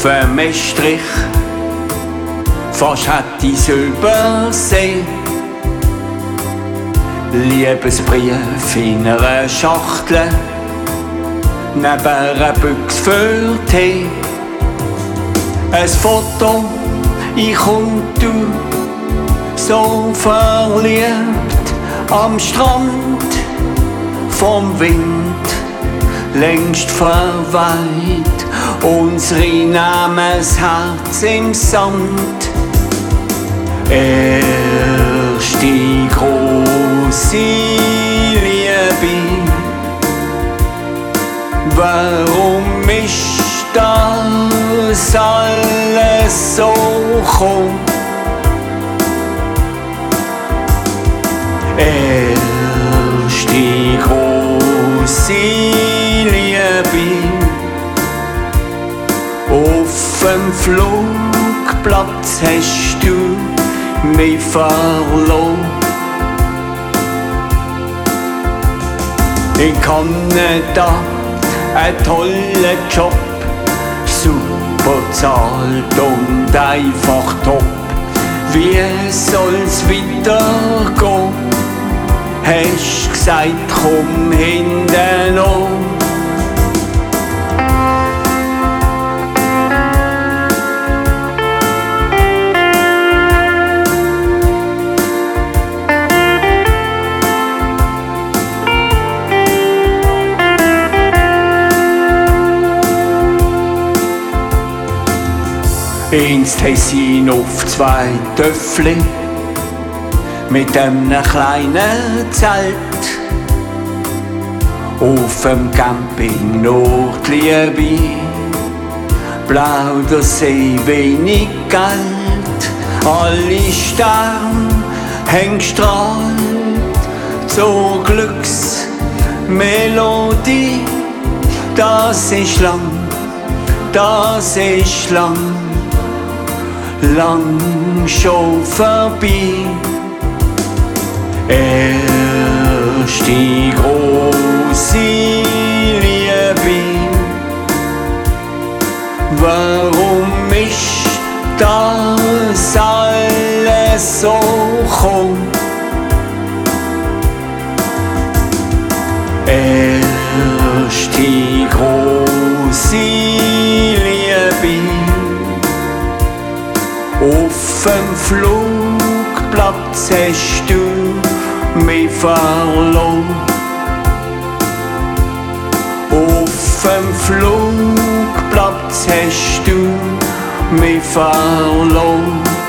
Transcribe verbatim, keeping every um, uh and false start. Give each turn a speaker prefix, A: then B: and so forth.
A: auf dem Estrich, fast hätte ich's übersehen. Liebesbrief in einer Schachtel, neben einer Büchse für Tee. Ein Foto, ich und du, so verliebt am Strand, vom Wind längst verweiht, unsere Namen, das Herz im Sand. Erste große Liebe, warum ist das alles so gekommen? Erste große Liebe, auf dem Flugplatz hast du mich verloren. In Kanada ein toller Job, super zahlt und einfach top. Wie soll's weitergehen? Hast gesagt, komm hinten an. Ins Tessin auf zwei Töffli mit einem kleinen Zelt. Auf dem Camping Nordliebe, blau der See, wenig Geld. Alle Sterne hängen strahlt zur Glücksmelodie. Das ist lang, das ist lang, lang schon vorbei. Erste große Liebe, warum ist das alles so gekommen? Erste große Liebe, auf dem Flugplatz hast du mich verloren. Auf dem Flugplatz hast du mich verloren.